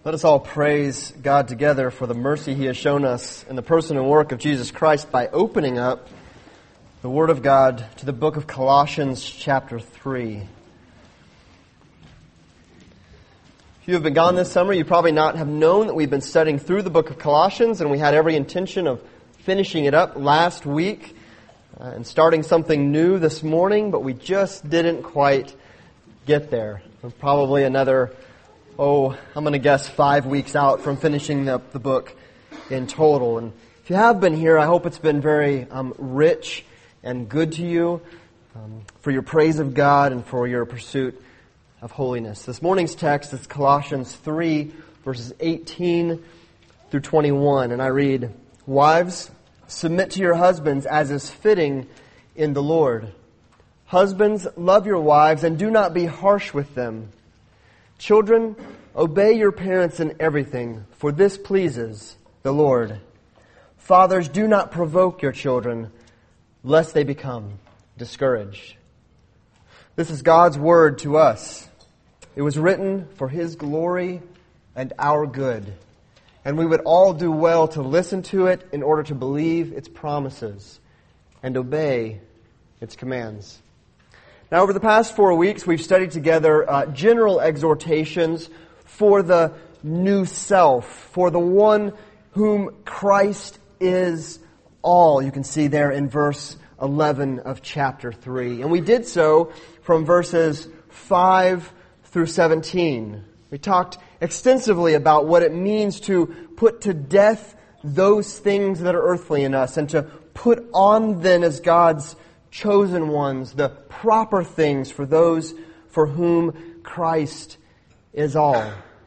Let us all praise God together for the mercy He has shown us in the person and work of Jesus Christ by opening up the Word of God to the book of Colossians chapter 3. If you have been gone this summer, you probably not have known that we've been studying through the book of Colossians, and we had every intention of finishing it up last week and starting something new this morning, but we just didn't quite get there. We're probably another I'm going to guess 5 weeks out from finishing the book in total. And if you have been here, I hope it's been very rich and good to you for your praise of God and for your pursuit of holiness. This morning's text is Colossians 3, verses 18 through 21. And I read, "Wives, submit to your husbands as is fitting in the Lord. Husbands, love your wives and do not be harsh with them. Children, obey your parents in everything, for this pleases the Lord. Fathers, do not provoke your children, lest they become discouraged." This is God's word to us. It was written for His glory and our good, and we would all do well to listen to it in order to believe its promises and obey its commands. Now, over the past 4 weeks, we've studied together general exhortations for the new self, for the one whom Christ is all. You can see there in verse 11 of chapter 3. And we did so from verses 5 through 17. We talked extensively about what it means to put to death those things that are earthly in us and to put on then as God's chosen ones the proper things for those for whom Christ is all.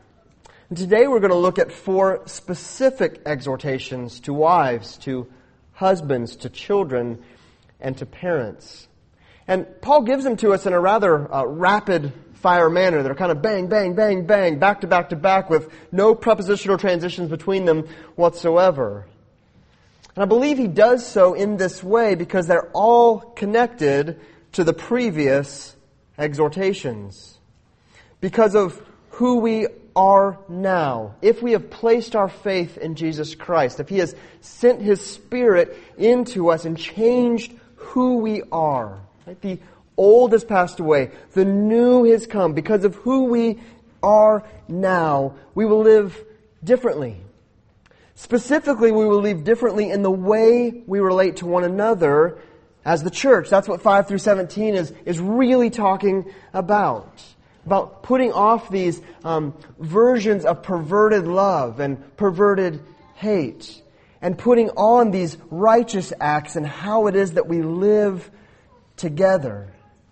And today we're going to look at 4 specific exhortations to wives, to husbands, to children, and to parents. And Paul gives them to us in a rather rapid fire manner. They're kind of bang, bang, bang, bang, back to back to back with no prepositional transitions between them whatsoever. And I believe he does so in this way because they're all connected to the previous exhortations. Because of who we are now. If we have placed our faith in Jesus Christ, if He has sent His Spirit into us and changed who we are. Right? The old has passed away. The new has come. Because of who we are now, we will live differently. Specifically, we will live differently in the way we relate to one another as the church. That's what 5 through 17 is really talking about. About putting off these versions of perverted love and perverted hate. And putting on these righteous acts and how it is that we live together.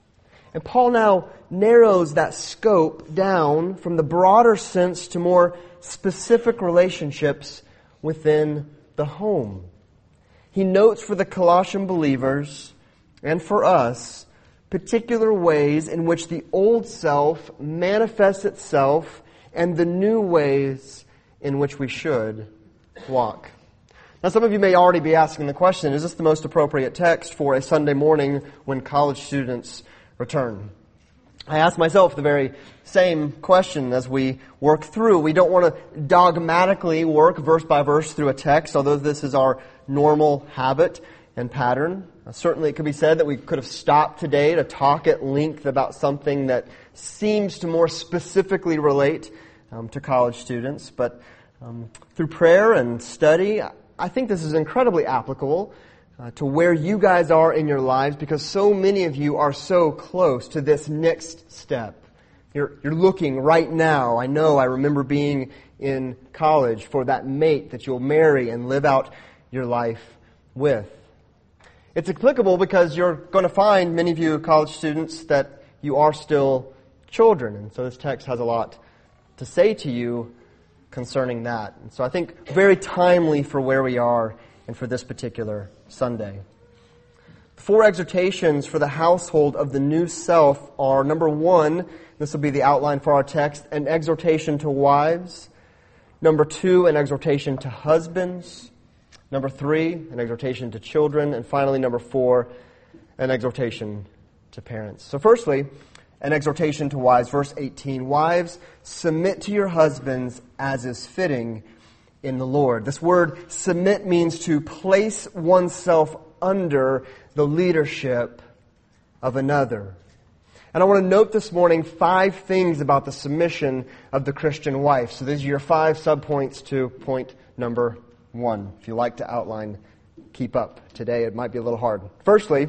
And Paul now narrows that scope down from the broader sense to more specific relationships within the home. He notes for the Colossian believers and for us particular ways in which the old self manifests itself and the new ways in which we should walk. Now, some of you may already be asking the question, is this the most appropriate text for a Sunday morning when college students return? I ask myself the very same question as we work through. We don't want to dogmatically work verse by verse through a text, although this is our normal habit and pattern. Certainly it could be said that we could have stopped today to talk at length about something that seems to more specifically relate to college students. But through prayer and study, I think this is incredibly applicable to where you guys are in your lives, because so many of you are so close to this next step. You're looking right now. I remember being in college for that mate that you'll marry and live out your life with. It's applicable because you're going to find, many of you college students, that you are still children. And so this text has a lot to say to you concerning that. And so I think very timely for where we are and for this particular Sunday. 4 exhortations for the household of the new self are, number 1, this will be the outline for our text, an exhortation to wives. Number 2, an exhortation to husbands. Number 3, an exhortation to children. And finally, number 4, an exhortation to parents. So firstly, an exhortation to wives. Verse 18, wives, submit to your husbands as is fitting in the Lord. This word submit means to place oneself under the leadership of another. And I want to note this morning 5 things about the submission of the Christian wife. So these are your 5 subpoints to point number 1. If you like to outline, keep up. Today it might be a little hard. Firstly,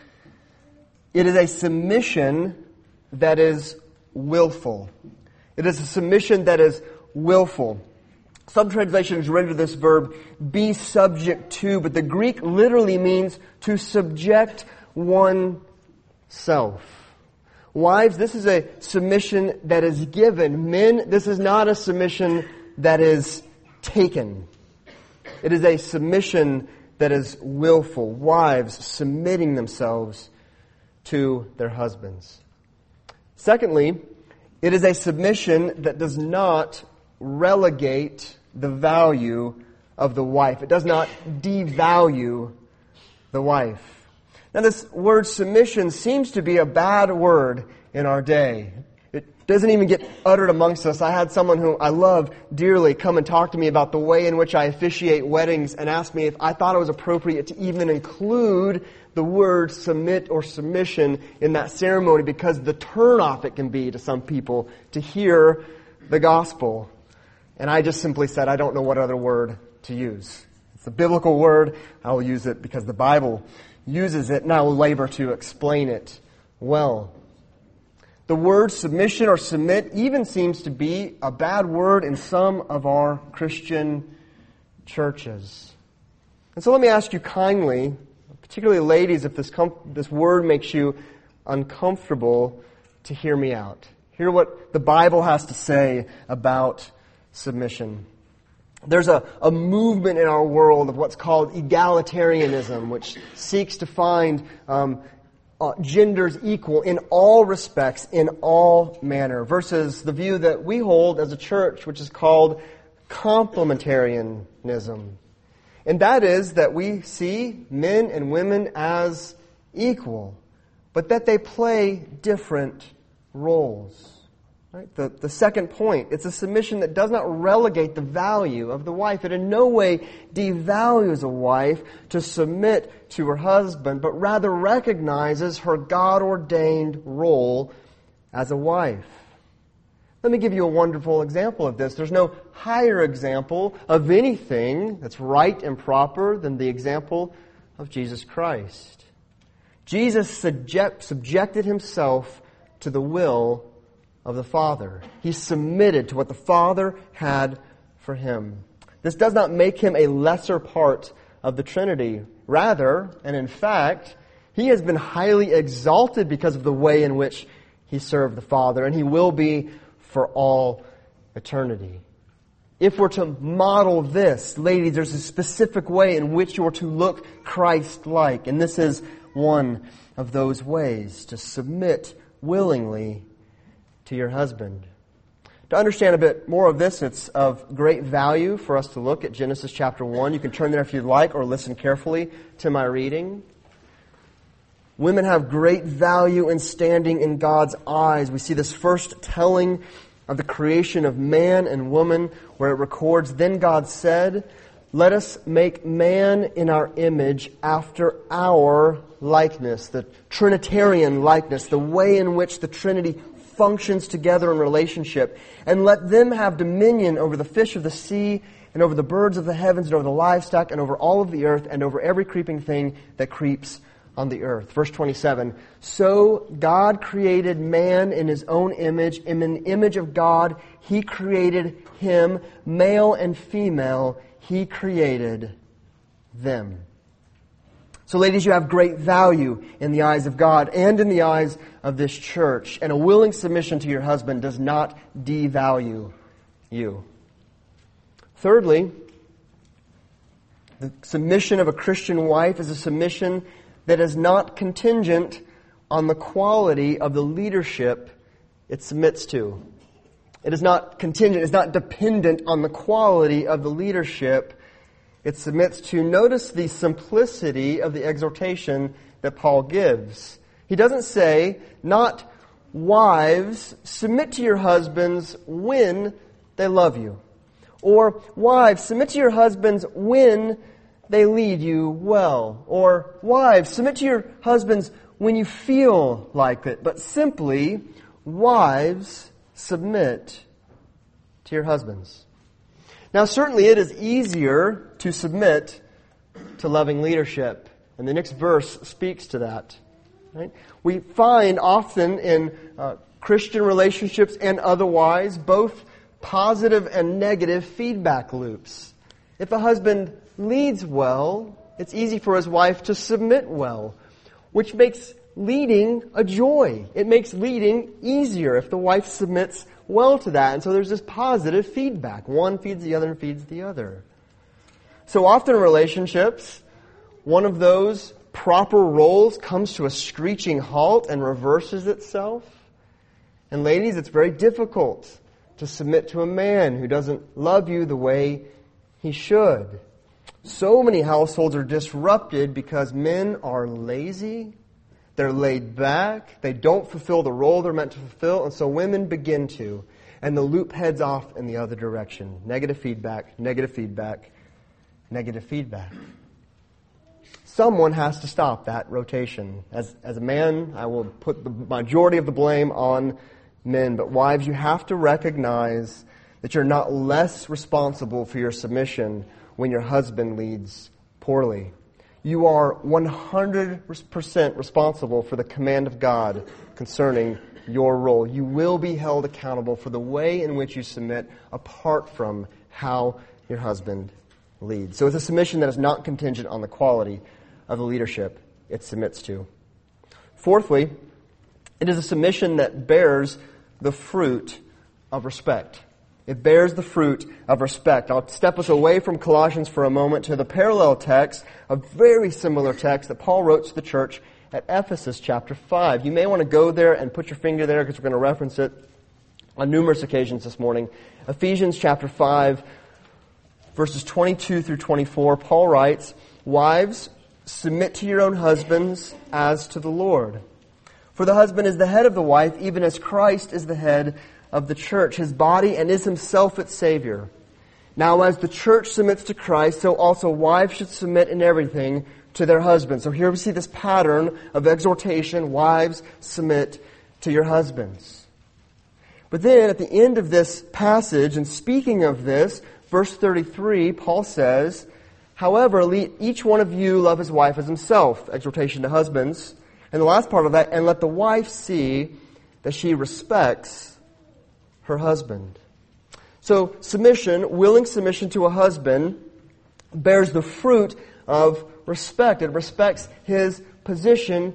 it is a submission that is willful. It is a submission that is willful. Some translations render this verb be subject to, but the Greek literally means to subject oneself. Wives, this is a submission that is given. Men, this is not a submission that is taken. It is a submission that is willful. Wives submitting themselves to their husbands. Secondly, it is a submission that does not relegate the value of the wife. It does not devalue the wife. Now, this word submission seems to be a bad word in our day. It doesn't even get uttered amongst us. I had someone who I love dearly come and talk to me about the way in which I officiate weddings and ask me if I thought it was appropriate to even include the word submit or submission in that ceremony because the turnoff it can be to some people to hear the gospel. And I just simply said, I don't know what other word to use. It's a biblical word. I will use it because the Bible uses it, and I will labor to explain it well. The word submission or submit even seems to be a bad word in some of our Christian churches. And so let me ask you kindly, particularly ladies, if this word makes you uncomfortable, to hear me out. Hear what the Bible has to say about submission. There's a movement in our world of what's called egalitarianism, which seeks to find genders equal in all respects, in all manner, versus the view that we hold as a church, which is called complementarianism. And that is that we see men and women as equal, but that they play different roles. Right? The second point, it's a submission that does not relegate the value of the wife. It in no way devalues a wife to submit to her husband, but rather recognizes her God-ordained role as a wife. Let me give you a wonderful example of this. There's no higher example of anything that's right and proper than the example of Jesus Christ. Jesus subjected himself to the will of the Father. He submitted to what the Father had for him. This does not make him a lesser part of the Trinity. Rather, and in fact, he has been highly exalted because of the way in which he served the Father, and he will be for all eternity. If we're to model this, ladies, there's a specific way in which you're to look Christ-like, and this is one of those ways, to submit willingly to your husband. To understand a bit more of this, it's of great value for us to look at Genesis chapter 1. You can turn there if you'd like, or listen carefully to my reading. Women have great value in standing in God's eyes. We see this first telling of the creation of man and woman, where it records, "Then God said, let us make man in our image after our likeness," the Trinitarian likeness, the way in which the Trinity functions together in relationship, "and let them have dominion over the fish of the sea, and over the birds of the heavens, and over the livestock, and over all of the earth, and over every creeping thing that creeps on the earth." Verse 27, "So God created man in his own image. In the image of God, he created him. Male and female, he created them." So ladies, you have great value in the eyes of God and in the eyes of this church. And a willing submission to your husband does not devalue you. Thirdly, the submission of a Christian wife is a submission that is not contingent on the quality of the leadership it submits to. It is not contingent, it's not dependent on the quality of the leadership it submits to. Notice the simplicity of the exhortation that Paul gives. He doesn't say, not wives, submit to your husbands when they love you. Or, wives, submit to your husbands when they lead you well. Or, wives, submit to your husbands when you feel like it. But simply, wives, submit to your husbands. Now, certainly it is easier to submit to loving leadership. And the next verse speaks to that. Right? We find often in Christian relationships and otherwise both positive and negative feedback loops. If a husband leads well, it's easy for his wife to submit well, which makes leading a joy. It makes leading easier if the wife submits well to that. And so there's this positive feedback. One feeds the other and feeds the other. So often in relationships, one of those proper roles comes to a screeching halt and reverses itself. And ladies, it's very difficult to submit to a man who doesn't love you the way he should. So many households are disrupted because men are lazy, they're laid back, they don't fulfill the role they're meant to fulfill, and so women begin to. And the loop heads off in the other direction. Negative feedback, negative feedback, negative feedback. Someone has to stop that rotation. As a man, I will put the majority of the blame on men. But wives, you have to recognize that you're not less responsible for your submission when your husband leads poorly. You are 100% responsible for the command of God concerning your role. You will be held accountable for the way in which you submit apart from how your husband leads. So it's a submission that is not contingent on the quality of the leadership it submits to. Fourthly, it is a submission that bears the fruit of respect. It bears the fruit of respect. I'll step us away from Colossians for a moment to the parallel text, a very similar text that Paul wrote to the church at Ephesus chapter 5. You may want to go there and put your finger there because we're going to reference it on numerous occasions this morning. Ephesians chapter 5, verses 22 through 24, Paul writes, "Wives, submit to your own husbands as to the Lord. For the husband is the head of the wife, even as Christ is the head of the church, his body, and is himself its Savior. Now as the church submits to Christ, so also wives should submit in everything to their husbands." So here we see this pattern of exhortation, wives, submit to your husbands. But then at the end of this passage, and speaking of this, verse 33, Paul says, "However, let each one of you love his wife as himself," exhortation to husbands. And the last part of that, "and let the wife see that she respects her husband." So submission, willing submission to a husband, bears the fruit of respect. It respects his position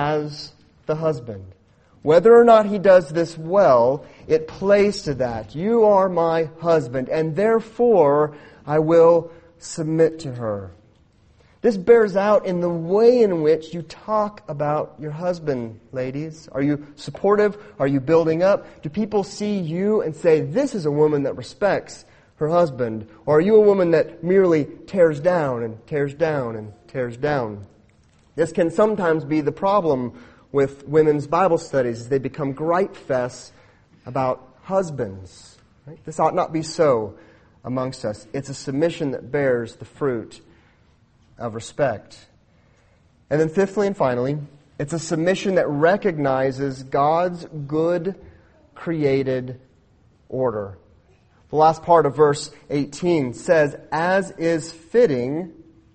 as the husband. Whether or not he does this well, it plays to that. You are my husband, and therefore I will submit to her. This bears out in the way in which you talk about your husband, ladies. Are you supportive? Are you building up? Do people see you and say, this is a woman that respects her husband? Or are you a woman that merely tears down and tears down and tears down? This can sometimes be the problem with women's Bible studies as they become gripe fests about husbands. Right? This ought not be so amongst us. It's a submission that bears the fruit of respect. And then fifthly and finally, it's a submission that recognizes God's good created order. The last part of verse 18 says, "As is fitting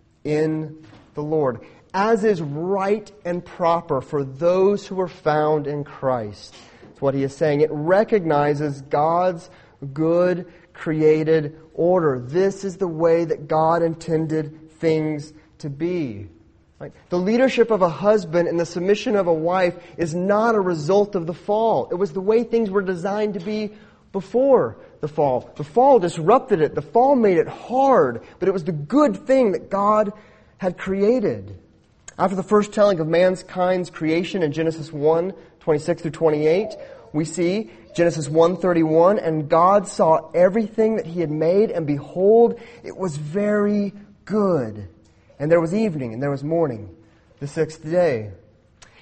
in the Lord," as is right and proper for those who are found in Christ. That's what he is saying. It recognizes God's good created order. This is the way that God intended things to be. Right? The leadership of a husband and the submission of a wife is not a result of the fall. It was the way things were designed to be before the fall. The fall disrupted it. The fall made it hard, but it was the good thing that God had created. After the first telling of mankind's creation in Genesis 1, 26 through 28, we see Genesis 1:31, "And God saw everything that he had made, and behold, it was very good. And there was evening, and there was morning, the sixth day."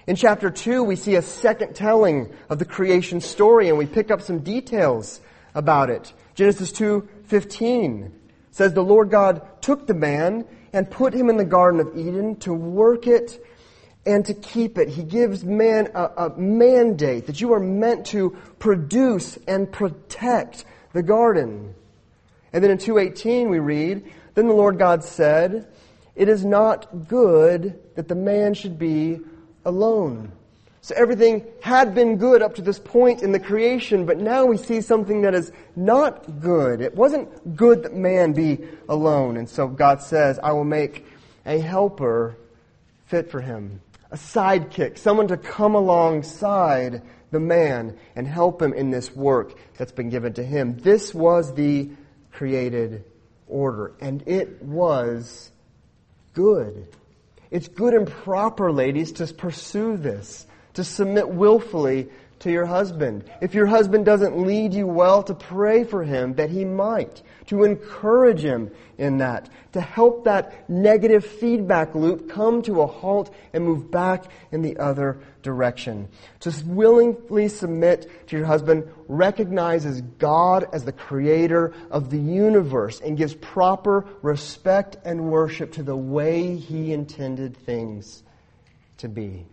In chapter 2, we see a second telling of the creation story, and we pick up some details about it. Genesis 2:15 says, "The Lord God took the man and put him in the Garden of Eden to work it and to keep it." He gives man a mandate that you are meant to produce and protect the garden. And then in 2:18 we read, "Then the Lord God said, 'It is not good that the man should be alone.'" So everything had been good up to this point in the creation, but now we see something that is not good. It wasn't good that man be alone. And so God says, "I will make a helper fit for him." A sidekick, someone to come alongside the man and help him in this work that's been given to him. This was the created order, and it was good. It's good and proper, ladies, to pursue this, to submit willfully to your husband. If your husband doesn't lead you well, to pray for him that he might, to encourage him in that, to help that negative feedback loop come to a halt and move back in the other direction. To willingly submit to your husband recognizes God as the creator of the universe and gives proper respect and worship to the way he intended things to be.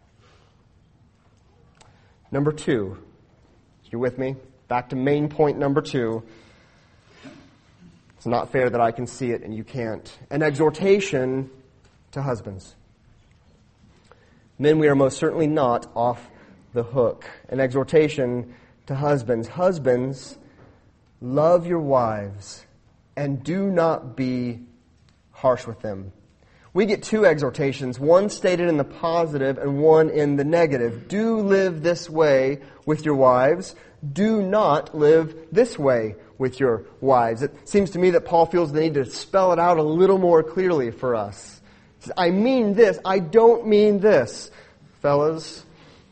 Number 2. You with me? Back to main point number 2. It's not fair that I can see it and you can't. An exhortation to husbands. Men, we are most certainly not off the hook. An exhortation to husbands. Husbands, love your wives and do not be harsh with them. We get 2 exhortations, one stated in the positive and one in the negative. Do live this way with your wives. Do not live this way with your wives. It seems to me that Paul feels the need to spell it out a little more clearly for us. He says, I mean this, I don't mean this. Fellas,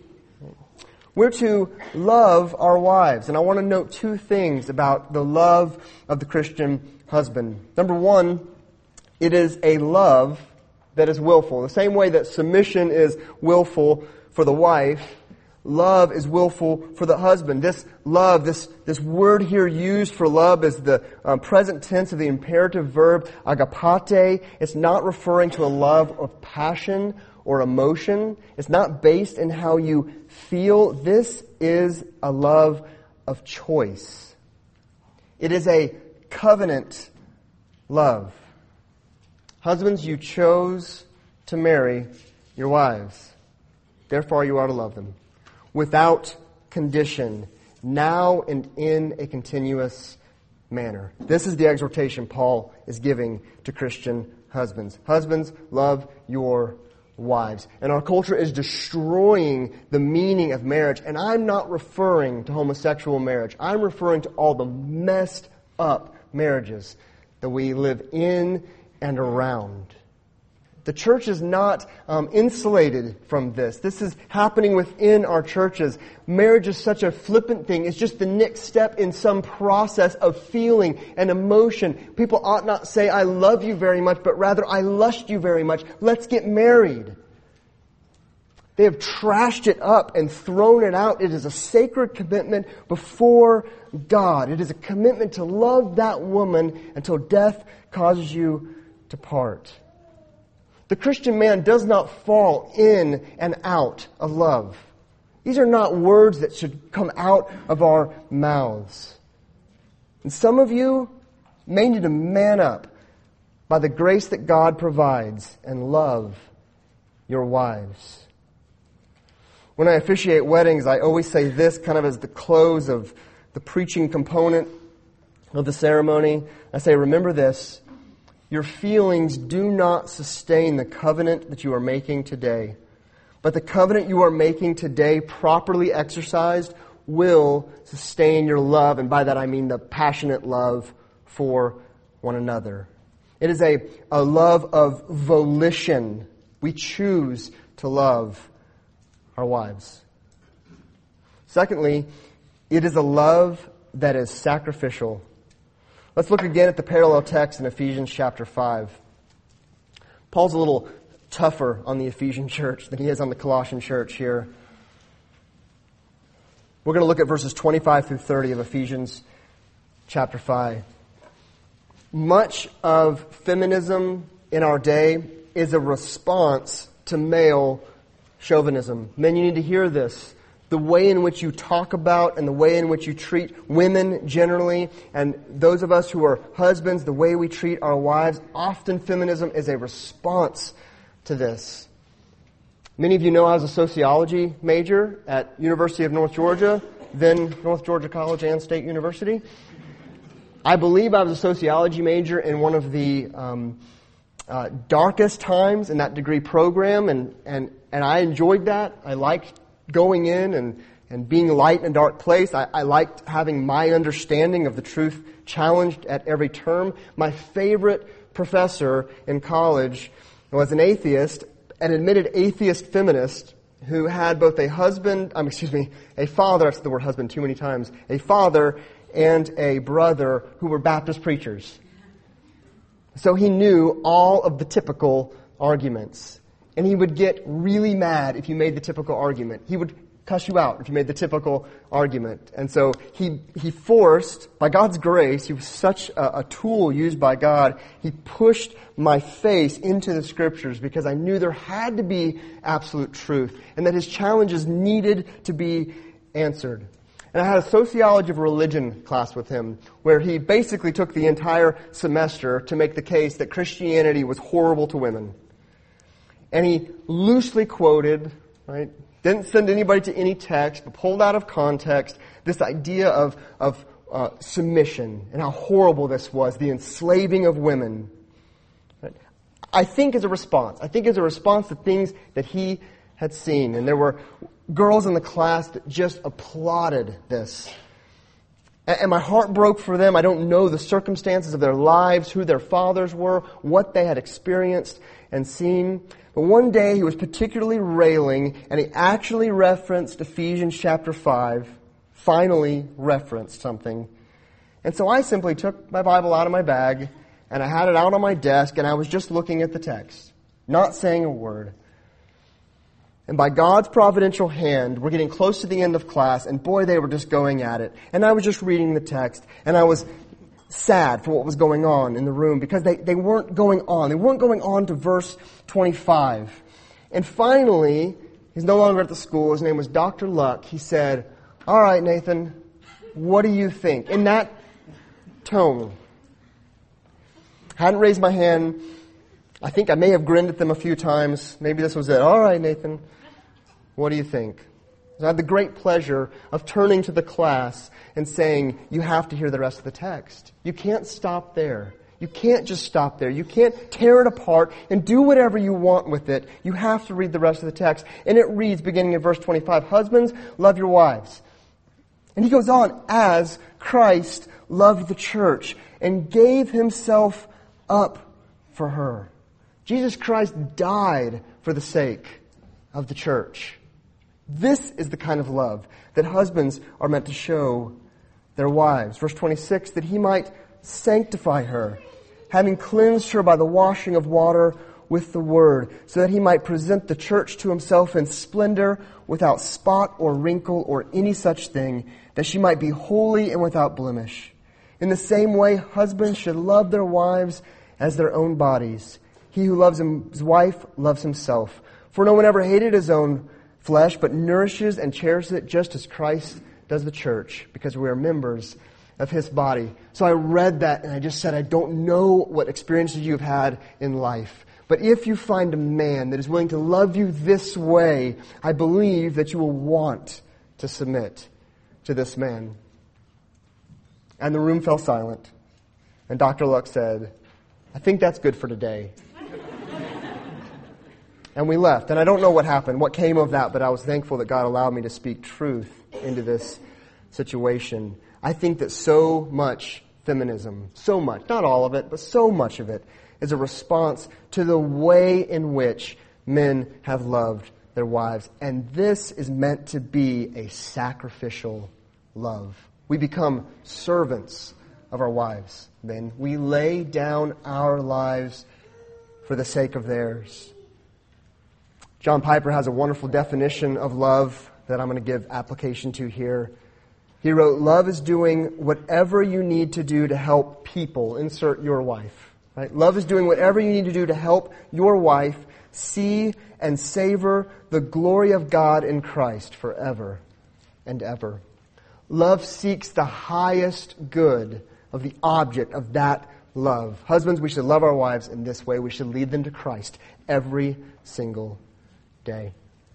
we're to love our wives. And I want to note 2 things about the love of the Christian husband. Number 1, it is a love that is willful. The same way that submission is willful for the wife, love is willful for the husband. This love, this word here used for love is the present tense of the imperative verb agapate. It's not referring to a love of passion or emotion. It's not based in how you feel. This is a love of choice. It is a covenant love. Husbands, you chose to marry your wives. Therefore, you are to love them without condition, now and in a continuous manner. This is the exhortation Paul is giving to Christian husbands. Husbands, love your wives. And our culture is destroying the meaning of marriage. And I'm not referring to homosexual marriage. I'm referring to all the messed up marriages that we live in and around. The church is not insulated from this. This is happening within our churches. Marriage is such a flippant thing. It's just the next step in some process of feeling and emotion. People ought not say, I love you very much, but rather, I lust you very much. Let's get married. They have trashed it up and thrown it out. It is a sacred commitment before God. It is a commitment to love that woman until death causes you to part. The Christian man does not fall in and out of love. These are not words that should come out of our mouths. And some of you may need to man up by the grace that God provides and love your wives. When I officiate weddings, I always say this kind of as the close of the preaching component of the ceremony. I say, remember this. Your feelings do not sustain the covenant that you are making today. But the covenant you are making today, properly exercised, will sustain your love. And by that I mean the passionate love for one another. It is a love of volition. We choose to love our wives. Secondly, it is a love that is sacrificial. Let's look again at the parallel text in Ephesians chapter 5. Paul's a little tougher on the Ephesian church than he is on the Colossian church here. We're going to look at verses 25 through 30 of Ephesians chapter 5. Much of feminism in our day is a response to male chauvinism. Men, you need to hear this. The way in which you talk about and the way in which you treat women generally, and those of us who are husbands, the way we treat our wives, often feminism is a response to this. Many of you know I was a sociology major at University of North Georgia, then North Georgia College and State University. I believe I was a sociology major in one of the darkest times in that degree program, and I enjoyed that. I liked going in and being light in a dark place. I liked having my understanding of the truth challenged at every term. My favorite professor in college was an atheist, an admitted atheist feminist who had both a father, I've said the word husband too many times, a father and a brother who were Baptist preachers. So he knew all of the typical arguments. And he would get really mad if you made the typical argument. He would cuss you out if you made the typical argument. And so he forced, by God's grace, he was such a tool used by God, he pushed my face into the Scriptures because I knew there had to be absolute truth and that his challenges needed to be answered. And I had a sociology of religion class with him where he basically took the entire semester to make the case that Christianity was horrible to women. And he loosely quoted, right, didn't send anybody to any text, but pulled out of context this idea of submission and how horrible this was, the enslaving of women. Right? I think as a response to things that he had seen. And there were girls in the class that just applauded this. And my heart broke for them. I don't know the circumstances of their lives, who their fathers were, what they had experienced and seen. But one day he was particularly railing, and he actually referenced Ephesians chapter 5, finally referenced something. And so I simply took my Bible out of my bag, and I had it out on my desk, and I was just looking at the text, not saying a word. And by God's providential hand, we're getting close to the end of class, and boy, they were just going at it. And I was just reading the text, and I was sad for what was going on in the room because they weren't going on. They weren't going on to verse 25. And finally, he's no longer at the school. His name was Dr. Luck. He said, "All right, Nathan, what do you think?" In that tone. Hadn't raised my hand. I think I may have grinned at them a few times. Maybe this was it. "All right, Nathan, what do you think?" I had the great pleasure of turning to the class and saying, "You have to hear the rest of the text. You can't stop there. You can't just stop there. You can't tear it apart and do whatever you want with it. You have to read the rest of the text." And it reads, beginning in verse 25, "Husbands, love your wives." And he goes on, "As Christ loved the church and gave himself up for her." Jesus Christ died for the sake of the church. This is the kind of love that husbands are meant to show their wives. Verse 26, "That he might sanctify her, having cleansed her by the washing of water with the word, so that he might present the church to himself in splendor, without spot or wrinkle or any such thing, that she might be holy and without blemish. In the same way, husbands should love their wives as their own bodies. He who loves his wife loves himself. For no one ever hated his own flesh, but nourishes and cherishes it just as Christ does the church, because we are members of his body." So I read that and I just said, I don't know what experiences you've had in life, but if you find a man that is willing to love you this way, I believe that you will want to submit to this man. And the room fell silent. And Dr. Luck said, "I think that's good for today." And we left. And I don't know what happened, what came of that, but I was thankful that God allowed me to speak truth into this situation. I think that so much feminism, so much, not all of it, but so much of it, is a response to the way in which men have loved their wives. And this is meant to be a sacrificial love. We become servants of our wives. Then we lay down our lives for the sake of theirs. John Piper has a wonderful definition of love that I'm going to give application to here. He wrote, "Love is doing whatever you need to do to help people." Insert your wife. Right? Love is doing whatever you need to do to help your wife see and savor the glory of God in Christ forever and ever. Love seeks the highest good of the object of that love. Husbands, we should love our wives in this way. We should lead them to Christ every single day.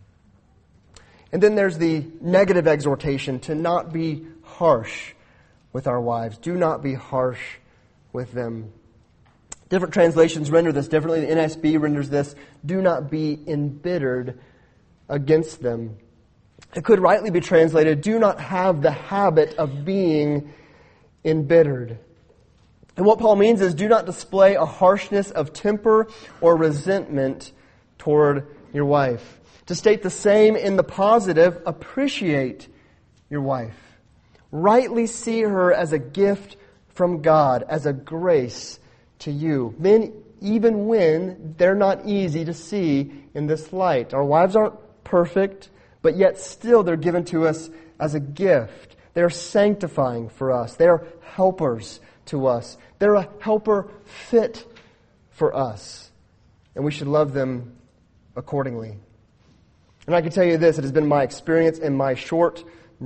And then there's the negative exhortation to not be harsh with our wives. Do not be harsh with them. Different translations render this differently. The NSB renders this, "Do not be embittered against them." It could rightly be translated, "Do not have the habit of being embittered." And what Paul means is, do not display a harshness of temper or resentment toward your wife. To state the same in the positive, appreciate your wife. Rightly see her as a gift from God, as a grace to you. Men, even when they're not easy to see in this light. Our wives aren't perfect, but yet still they're given to us as a gift. They're sanctifying for us. They're helpers to us. They're a helper fit for us. And we should love them accordingly. And I can tell you this, it has been my experience in my short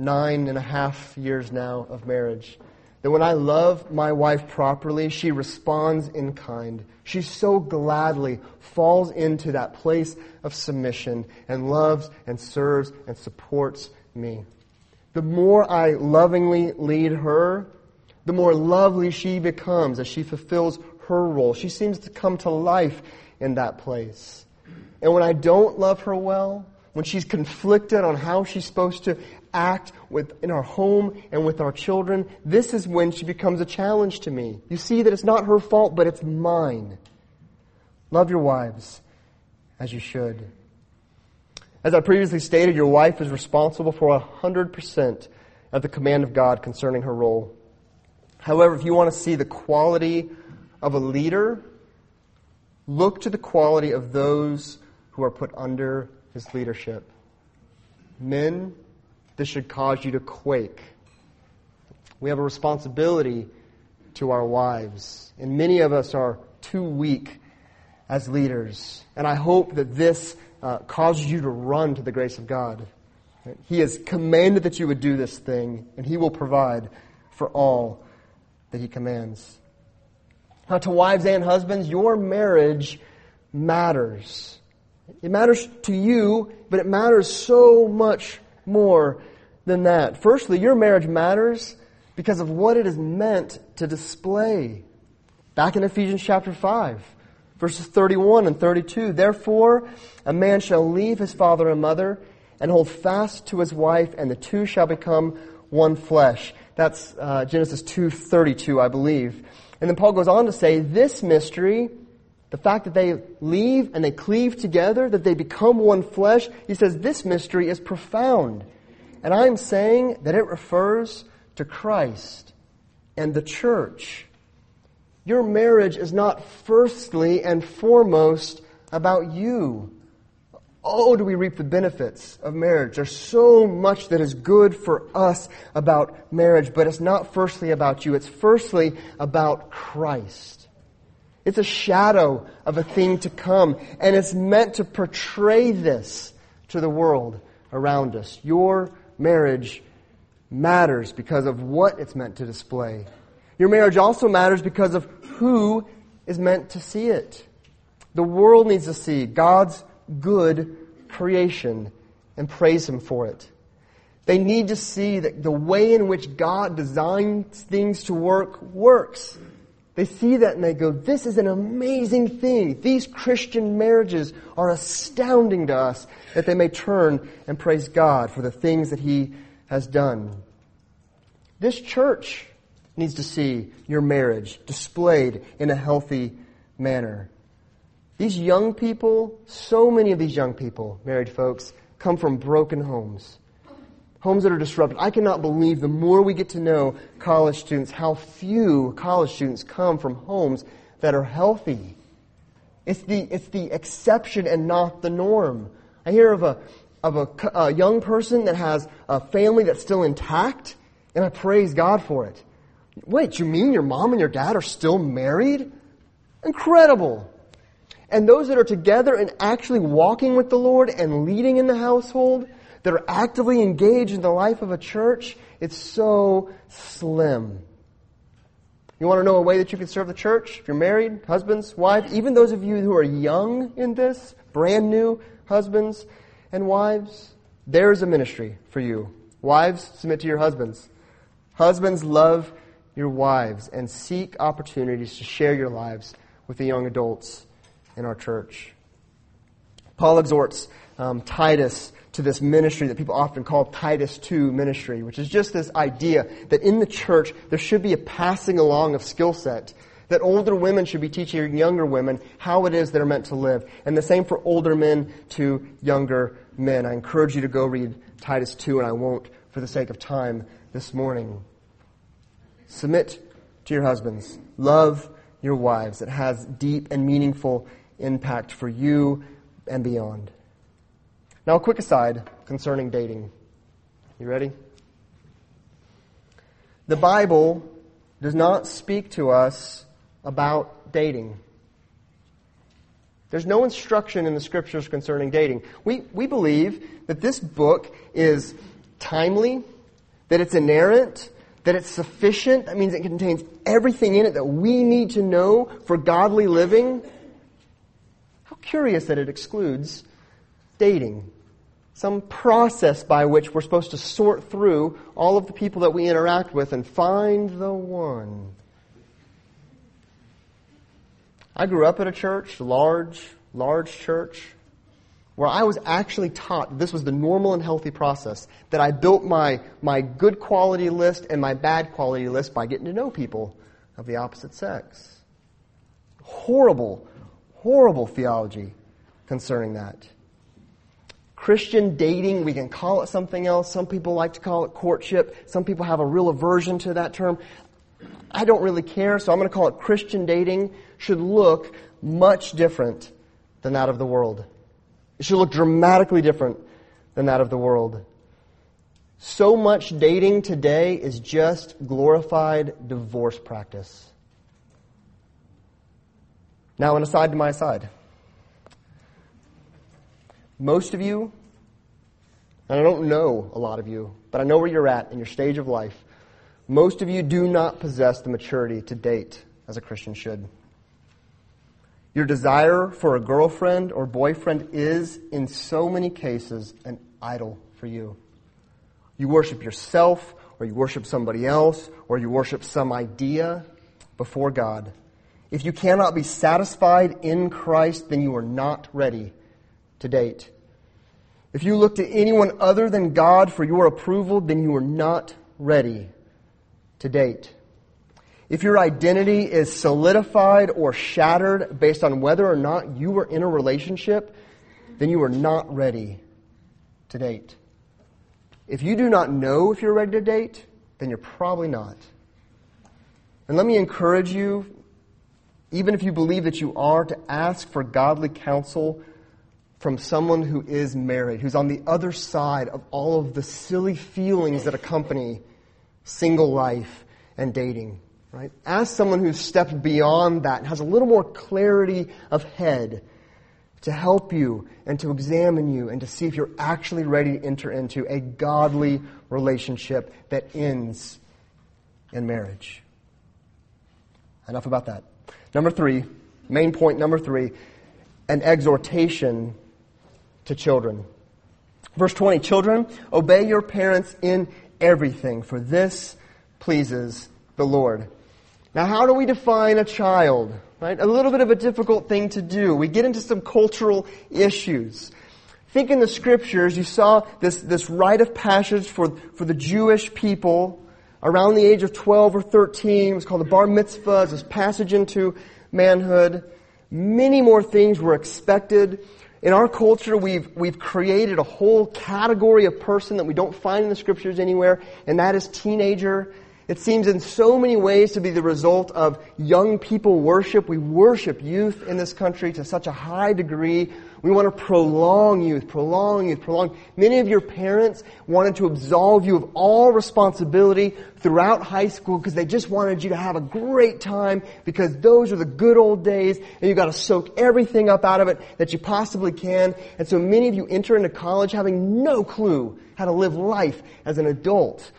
9.5 years now of marriage, that when I love my wife properly, she responds in kind. She so gladly falls into that place of submission and loves and serves and supports me. The more I lovingly lead her, the more lovely she becomes as she fulfills her role. She seems to come to life in that place. And when I don't love her well, when she's conflicted on how she's supposed to act in our home and with our children, this is when she becomes a challenge to me. You see that it's not her fault, but it's mine. Love your wives as you should. As I previously stated, your wife is responsible for 100% of the command of God concerning her role. However, if you want to see the quality of a leader, look to the quality of those who are put under his leadership. Men, this should cause you to quake. We have a responsibility to our wives, and many of us are too weak as leaders. And I hope that this causes you to run to the grace of God. He has commanded that you would do this thing, and He will provide for all that He commands. Now, to wives and husbands, your marriage matters. It matters to you, but it matters so much more than that. Firstly, your marriage matters because of what it is meant to display. Back in Ephesians chapter 5, verses 31 and 32, "Therefore, a man shall leave his father and mother and hold fast to his wife, and the two shall become one flesh." That's Genesis 2:32, I believe. And then Paul goes on to say, this mystery, the fact that they leave and they cleave together, that they become one flesh, he says this mystery is profound. And I'm saying that it refers to Christ and the church. Your marriage is not firstly and foremost about you. Oh, do we reap the benefits of marriage? There's so much that is good for us about marriage, but it's not firstly about you. It's firstly about Christ. It's a shadow of a thing to come, and it's meant to portray this to the world around us. Your marriage matters because of what it's meant to display. Your marriage also matters because of who is meant to see it. The world needs to see God's good creation and praise Him for it. They need to see that the way in which God designs things to work works. They see that and they go, this is an amazing thing. These Christian marriages are astounding to us, that they may turn and praise God for the things that He has done. This church needs to see your marriage displayed in a healthy manner. These young people, so many of these young people, married folks, come from broken homes. Homes that are disrupted. I cannot believe the more we get to know college students, how few college students come from homes that are healthy. It's the exception and not the norm. I hear of a young person that has a family that's still intact, and I praise God for it. Wait, you mean your mom and your dad are still married? Incredible. And those that are together and actually walking with the Lord and leading in the household, that are actively engaged in the life of a church, it's so slim. You want to know a way that you can serve the church? If you're married, husbands, wives, even those of you who are young in this, brand new husbands and wives, there's a ministry for you. Wives, submit to your husbands. Husbands, love your wives and seek opportunities to share your lives with the young adults in our church. Paul exhorts Titus to this ministry that people often call Titus 2 ministry, which is just this idea that in the church there should be a passing along of skill set, that older women should be teaching younger women how it is they're meant to live, and the same for older men to younger men. I encourage you to go read Titus 2, and I won't for the sake of time this morning. Submit to your husbands. Love your wives. It has deep and meaningful impact for you and beyond. Now, a quick aside concerning dating. You ready? The Bible does not speak to us about dating. There's no instruction in the Scriptures concerning dating. We believe that this book is timely, that it's inerrant, that it's sufficient. That means it contains everything in it that we need to know for godly living. How curious that it excludes dating. Some process by which we're supposed to sort through all of the people that we interact with and find the one. I grew up at a church, large church, where I was actually taught this was the normal and healthy process, that I built my good quality list and my bad quality list by getting to know people of the opposite sex. Horrible theology concerning that. Christian dating, we can call it something else. Some people like to call it courtship. Some people have a real aversion to that term. I don't really care, so I'm going to call it Christian dating. Should look much different than that of the world. It should look dramatically different than that of the world. So much dating today is just glorified divorce practice. Now, an aside to my aside. Most of you, and I don't know a lot of you, but I know where you're at in your stage of life. Most of you do not possess the maturity to date as a Christian should. Your desire for a girlfriend or boyfriend is, in so many cases, an idol for you. You worship yourself, or you worship somebody else, or you worship some idea before God. If you cannot be satisfied in Christ, then you are not ready to date. If you look to anyone other than God for your approval, then you are not ready to date. If your identity is solidified or shattered based on whether or not you are in a relationship, then you are not ready to date. If you do not know if you're ready to date, then you're probably not. And let me encourage you, even if you believe that you are, to ask for godly counsel from someone who is married, who's on the other side of all of the silly feelings that accompany single life and dating. Right? Ask someone who's stepped beyond that and has a little more clarity of head to help you and to examine you and to see if you're actually ready to enter into a godly relationship that ends in marriage. Enough about that. Number 3, main point number 3, an exhortation to children. Verse 20, children, obey your parents in everything, for this pleases the Lord. Now, how do we define a child? Right? A little bit of a difficult thing to do. We get into some cultural issues. Think in the Scriptures, you saw this rite of passage for the Jewish people around the age of 12 or 13. It was called the bar mitzvah, this passage into manhood. Many more things were expected. In our culture, we've created a whole category of person that we don't find in the Scriptures anywhere, and that is teenager. It seems in so many ways to be the result of young people worship. We worship youth in this country to such a high degree. We want to prolong youth. Many of your parents wanted to absolve you of all responsibility throughout high school because they just wanted you to have a great time because those are the good old days and you've got to soak everything up out of it that you possibly can. And so many of you enter into college having no clue how to live life as an adult.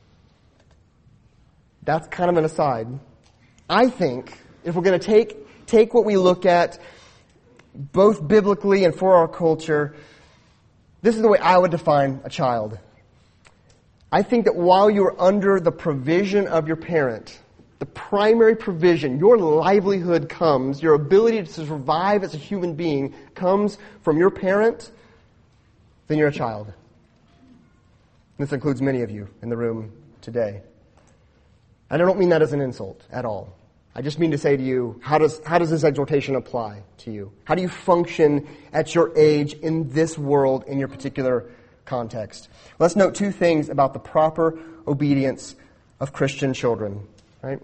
That's kind of an aside. I think if we're going to take what we look at, both biblically and for our culture, this is the way I would define a child. I think that while you're under the provision of your parent, the primary provision, your livelihood comes, your ability to survive as a human being comes from your parent, then you're a child. This includes many of you in the room today. And I don't mean that as an insult at all. I just mean to say to you, how does this exhortation apply to you? How do you function at your age in this world, in your particular context? Let's note two things about the proper obedience of Christian children. Right?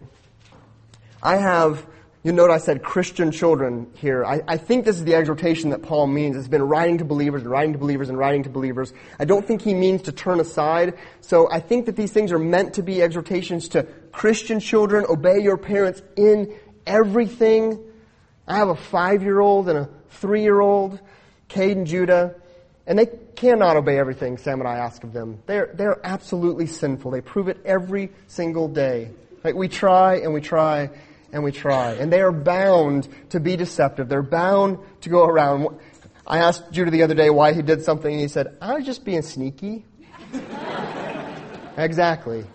You note I said Christian children here. I think this is the exhortation that Paul means. It's been writing to believers and writing to believers and writing to believers. I don't think he means to turn aside. So I think that these things are meant to be exhortations to Christian children. Obey your parents in everything. I have a 5-year-old and a 3-year-old, Cade and Judah, and they cannot obey everything Sam and I ask of them. They're absolutely sinful. They prove it every single day. Like we try and we try and we try. And they are bound to be deceptive. They're bound to go around. I asked Judah the other day why he did something, and he said, I was just being sneaky. Exactly.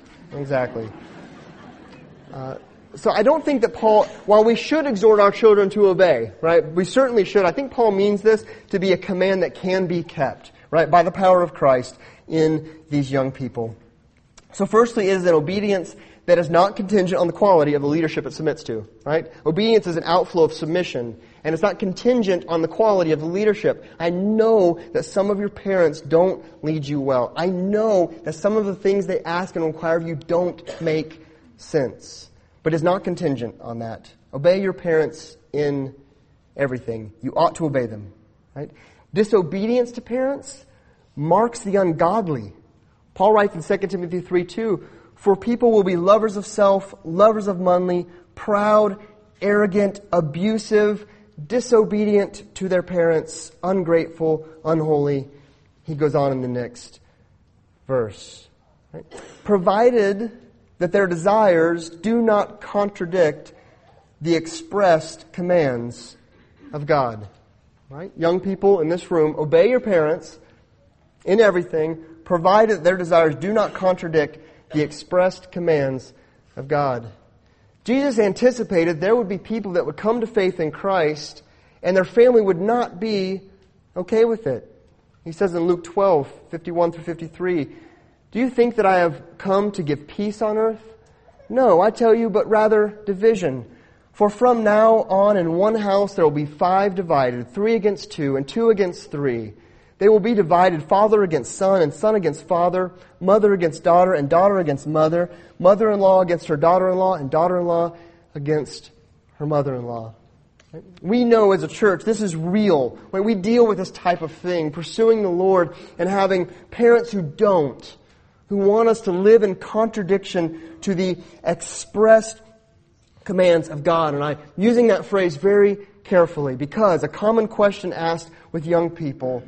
So I don't think that Paul, while we should exhort our children to obey, right? We certainly should. I think Paul means this to be a command that can be kept, right? By the power of Christ in these young people. So firstly, it is an obedience that is not contingent on the quality of the leadership it submits to, right? Obedience is an outflow of submission, and it's not contingent on the quality of the leadership. I know that some of your parents don't lead you well. I know that some of the things they ask and require of you don't make sense. But it's not contingent on that. Obey your parents in everything. You ought to obey them, right? Disobedience to parents marks the ungodly. Paul writes in 2 Timothy 3:2, for people will be lovers of self, lovers of money, proud, arrogant, abusive, disobedient to their parents, ungrateful, unholy. He goes on in the next verse. Right? Provided that their desires do not contradict the expressed commands of God. Right? Young people in this room, obey your parents in everything, provided their desires do not contradict the expressed commands of God. Jesus anticipated there would be people that would come to faith in Christ and their family would not be okay with it. He says in Luke 12:51-53, do you think that I have come to give peace on earth? No, I tell you, but rather division. For from now on in one house there will be 5 divided, 3 against 2 and 2 against 3. They will be divided, father against son, and son against father, mother against daughter, and daughter against mother, mother-in-law against her daughter-in-law, and daughter-in-law against her mother-in-law. We know as a church this is real. When we deal with this type of thing, pursuing the Lord and having parents who want us to live in contradiction to the expressed commands of God. And I'm using that phrase very carefully because a common question asked with young people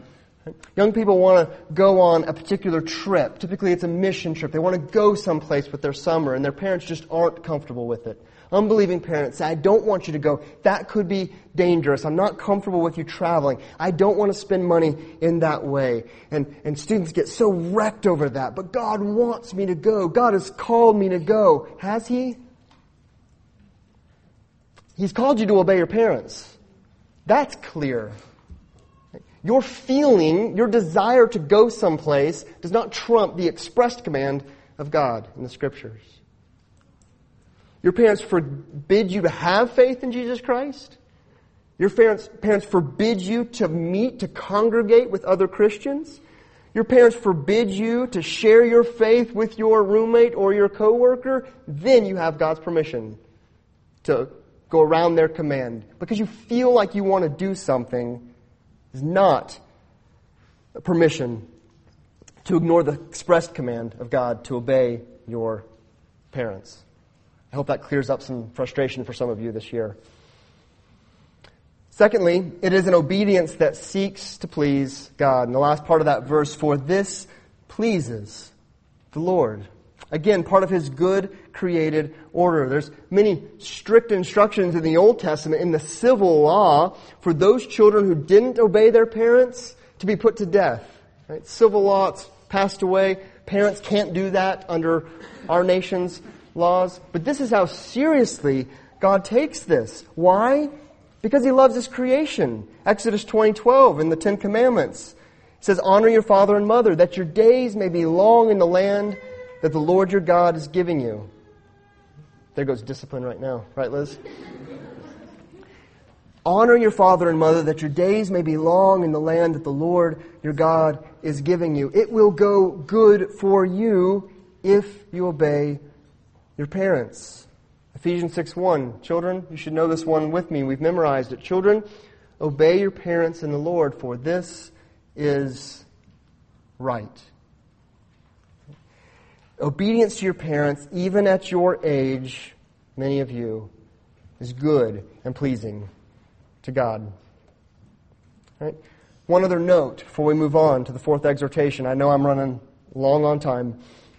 want to go on a particular trip. Typically it's a mission trip. They want to go someplace with their summer and their parents just aren't comfortable with it. Unbelieving parents say, I don't want you to go. That could be dangerous. I'm not comfortable with you traveling. I don't want to spend money in that way. And students get so wrecked over that. But God wants me to go. God has called me to go. Has He? He's called you to obey your parents. That's clear. Your feeling, your desire to go someplace does not trump the expressed command of God in the Scriptures. Your parents forbid you to have faith in Jesus Christ. Your parents forbid you to meet, to congregate with other Christians. your parents forbid you to share your faith with your roommate or your coworker, then you have God's permission to go around their command. Because you feel like you want to do something is not a permission to ignore the expressed command of God to obey your parents. I hope that clears up some frustration for some of you this year. Secondly, it is an obedience that seeks to please God. And the last part of that verse, for this pleases the Lord. Again, part of His good created order. There's many strict instructions in the Old Testament in the civil law for those children who didn't obey their parents to be put to death. Right? Civil law, it's passed away. Parents can't do that under our nation's laws. But this is how seriously God takes this. Why? Because He loves His creation. Exodus 20:12 in the Ten Commandments. It says, honor your father and mother, that your days may be long in the land that the Lord your God is giving you. There goes discipline right now. Right, Liz? Honor your father and mother, that your days may be long in the land that the Lord your God is giving you. It will go good for you if you obey your parents. Ephesians 6:1. Children, you should know this one with me. We've memorized it. Children, obey your parents in the Lord, for this is right. Obedience to your parents, even at your age, many of you, is good and pleasing to God. Right? One other note before we move on to the fourth exhortation. I know I'm running long on time.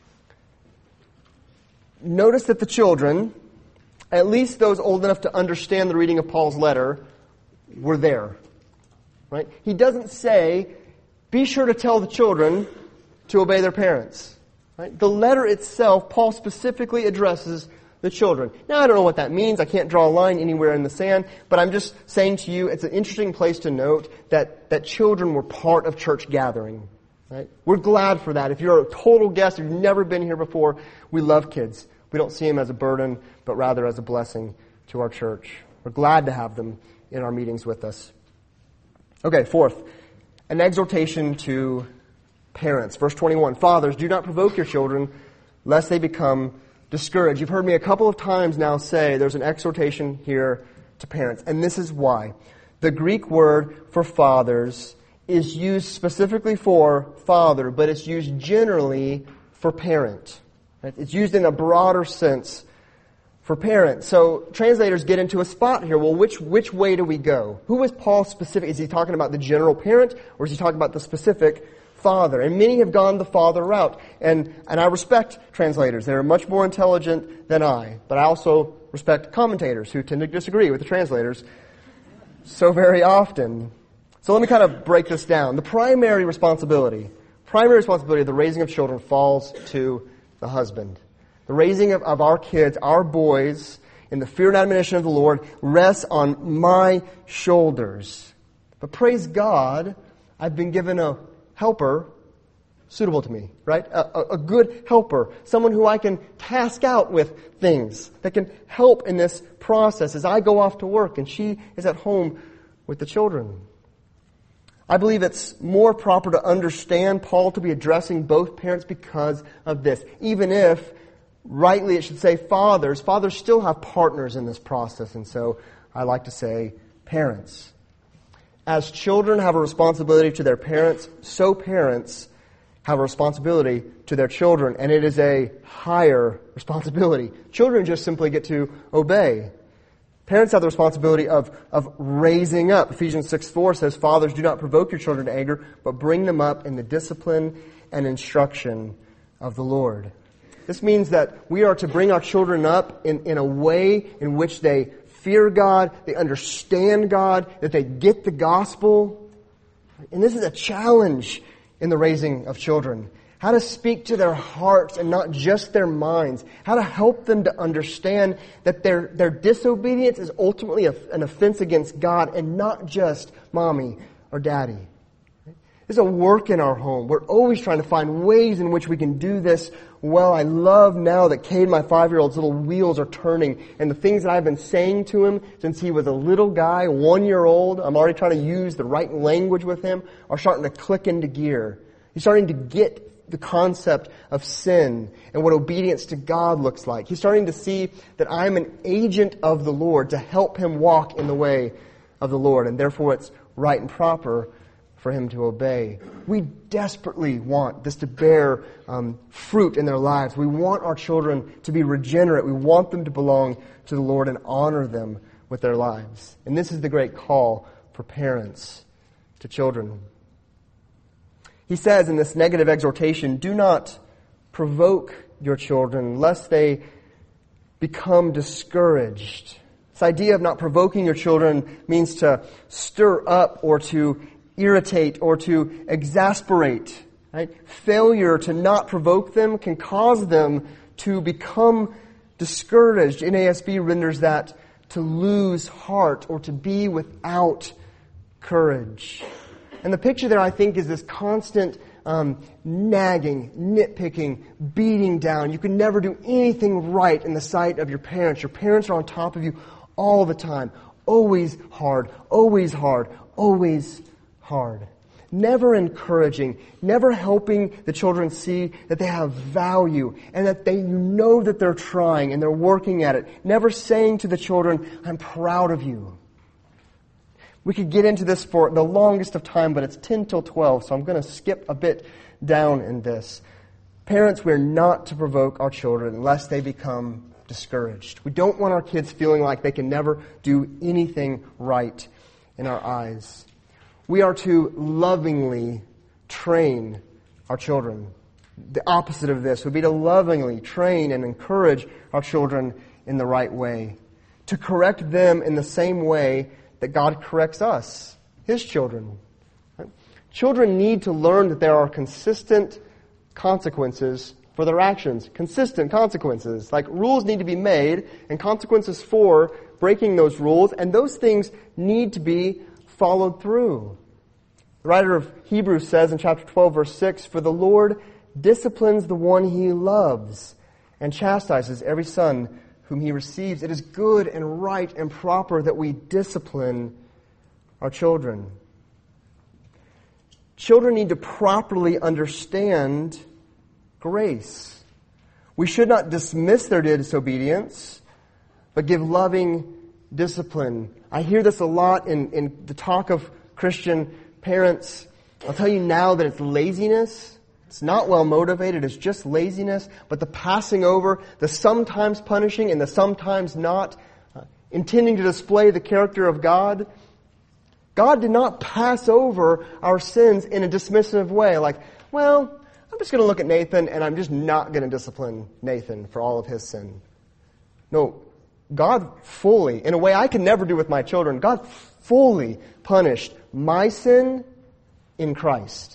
Notice that the children, at least those old enough to understand the reading of Paul's letter, were there. Right? He doesn't say, be sure to tell the children to obey their parents. Right? The letter itself, Paul specifically addresses the children. Now, I don't know what that means. I can't draw a line anywhere in the sand, but I'm just saying to you, it's an interesting place to note that children were part of church gathering. Right? We're glad for that. If you're a total guest, if you've never been here before, we love kids. We don't see them as a burden, but rather as a blessing to our church. We're glad to have them in our meetings with us. Okay, fourth, an exhortation to parents. Verse 21, fathers, do not provoke your children, lest they become discouraged. You've heard me a couple of times now say there's an exhortation here to parents, and this is why. The Greek word for fathers is used specifically for father, but it's used generally for parent. Right? It's used in a broader sense for parents. So translators get into a spot here. Well, which way do we go? Who is Paul specific? Is he talking about the general parent, or is he talking about the specific father? And many have gone the father route. And I respect translators. They're much more intelligent than I. But I also respect commentators who tend to disagree with the translators so very often. So let me kind of break this down. The primary responsibility of the raising of children falls to the husband. The raising of our kids, our boys, in the fear and admonition of the Lord rests on my shoulders. But praise God, I've been given a helper suitable to me, right? A good helper. Someone who I can task out with things that can help in this process as I go off to work and she is at home with the children. I believe it's more proper to understand Paul to be addressing both parents because of this. Even if, rightly it should say fathers still have partners in this process, and so I like to say parents. As children have a responsibility to their parents, so parents have a responsibility to their children, and it is a higher responsibility. Children just simply get to obey. Parents have the responsibility of raising up. Ephesians 6:4 says, fathers, do not provoke your children to anger, but bring them up in the discipline and instruction of the Lord. This means that we are to bring our children up in a way in which they fear God, they understand God, that they get the gospel. And this is a challenge in the raising of children. How to speak to their hearts and not just their minds. How to help them to understand that their disobedience is ultimately an offense against God and not just mommy or daddy. There's a work in our home. We're always trying to find ways in which we can do this well. I love now that Cade, my 5-year-old's little wheels are turning, and the things that I've been saying to him since he was a little guy, 1 year old, I'm already trying to use the right language with him, are starting to click into gear. He's starting to get the concept of sin and what obedience to God looks like. He's starting to see that I'm an agent of the Lord to help him walk in the way of the Lord, and therefore it's right and proper for him to obey. We desperately want this to bear fruit in their lives. We want our children to be regenerate. We want them to belong to the Lord and honor them with their lives. And this is the great call for parents to children. He says in this negative exhortation, do not provoke your children lest they become discouraged. This idea of not provoking your children means to stir up or to irritate or to exasperate. Right? Failure to not provoke them can cause them to become discouraged. NASB renders that to lose heart or to be without courage. And the picture there, I think, is this constant nagging, nitpicking, beating down. You can never do anything right in the sight of your parents. Your parents are on top of you all the time. Always hard, always hard, always hard. Never encouraging, never helping the children see that they have value and that you know that they're trying and they're working at it. Never saying to the children, I'm proud of you. We could get into this for the longest of time, but it's 10 till 12, so I'm going to skip a bit down in this. Parents, we're not to provoke our children lest they become discouraged. We don't want our kids feeling like they can never do anything right in our eyes. We are to lovingly train our children. The opposite of this would be to lovingly train and encourage our children in the right way. To correct them in the same way that God corrects us, His children. Right? Children need to learn that there are consistent consequences for their actions. Consistent consequences. Like rules need to be made and consequences for breaking those rules, and those things need to be followed through. The writer of Hebrews says in chapter 12, verse 6, for the Lord disciplines the one He loves and chastises every son whom He receives. It is good and right and proper that we discipline our children. Children need to properly understand grace. We should not dismiss their disobedience, but give loving discipline. I hear this a lot in the talk of Christian parents. I'll tell you now that it's laziness. It's not well motivated. It's just laziness. But the passing over, the sometimes punishing and the sometimes not, intending to display the character of God. God did not pass over our sins in a dismissive way. Like, well, I'm just going to look at Nathan and I'm just not going to discipline Nathan for all of his sin. No, God fully, in a way I can never do with my children, God fully punished my sin in Christ.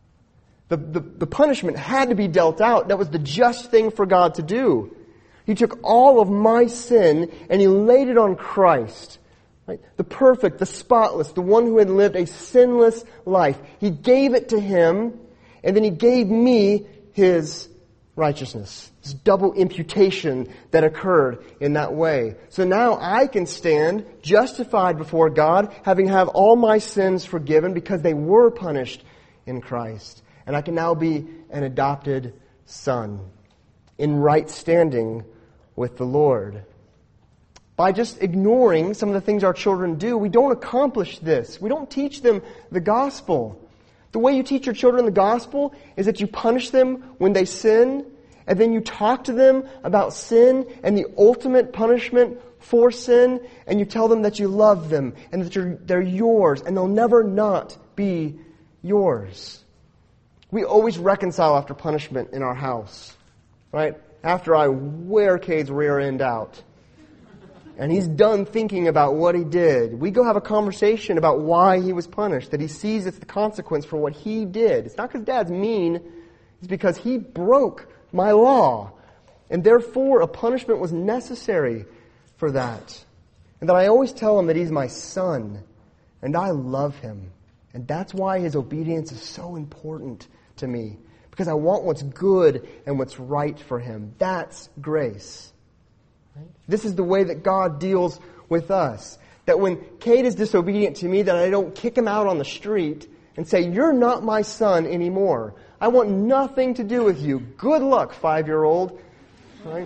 The punishment had to be dealt out. That was the just thing for God to do. He took all of my sin and He laid it on Christ. Right? The perfect, the spotless, the one who had lived a sinless life. He gave it to Him, and then He gave me His righteousness. This double imputation that occurred in that way. So now I can stand justified before God, having had all my sins forgiven because they were punished in Christ. And I can now be an adopted son in right standing with the Lord. By just ignoring some of the things our children do, we don't accomplish this. We don't teach them the gospel. The way you teach your children the gospel is that you punish them when they sin, and then you talk to them about sin and the ultimate punishment for sin, and you tell them that you love them and that they're yours and they'll never not be yours. We always reconcile after punishment in our house, right? After I wear Cade's rear end out and he's done thinking about what he did, we go have a conversation about why he was punished, that he sees it's the consequence for what he did. It's not because Dad's mean, it's because he broke my law. And therefore, a punishment was necessary for that. And that I always tell him that he's my son and I love him. And that's why his obedience is so important to me, because I want what's good and what's right for him. That's grace. Right? This is the way that God deals with us. That when Cade is disobedient to me, that I don't kick him out on the street and say, "You're not my son anymore. I want nothing to do with you. Good luck, 5-year-old." Right?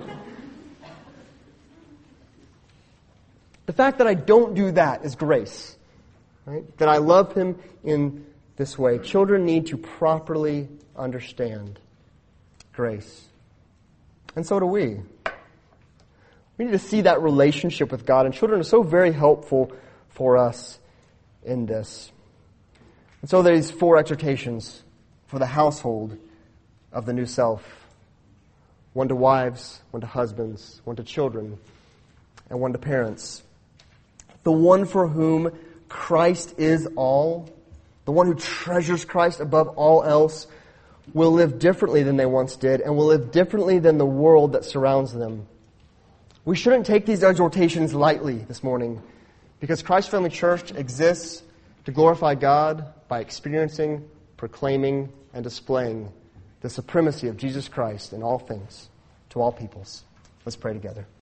The fact that I don't do that is grace. Right? That I love him in this way. Children need to properly understand grace. And so do we. We need to see that relationship with God, and children are so very helpful for us in this. And so there's 4 exhortations for the household of the new self. 1 to wives, 1 to husbands, 1 to children, and 1 to parents. The one for whom Christ is all, the one who treasures Christ above all else, will live differently than they once did, and will live differently than the world that surrounds them. We shouldn't take these exhortations lightly this morning, because Christ Family Church exists to glorify God by experiencing, proclaiming, and displaying the supremacy of Jesus Christ in all things to all peoples. Let's pray together.